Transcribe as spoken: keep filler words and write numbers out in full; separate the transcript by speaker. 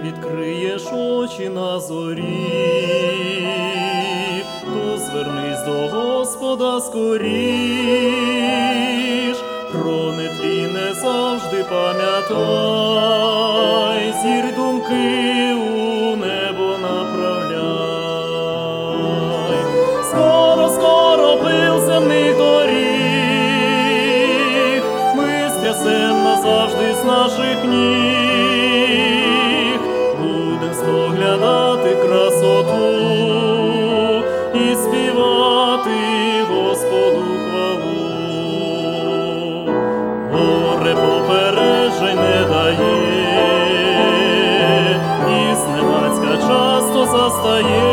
Speaker 1: відкриєш очі на зорі, то звернись до Господа скоріш, про нетлінне завжди пам'ятай, зір думки у небо направляй. Скоро, скоро пил земних доріг, ми стрясем назавжди з наших ніг, будем споглядати красоту і співати Господу хвалу. Горе попереджень не дає, і зненацька часто застає.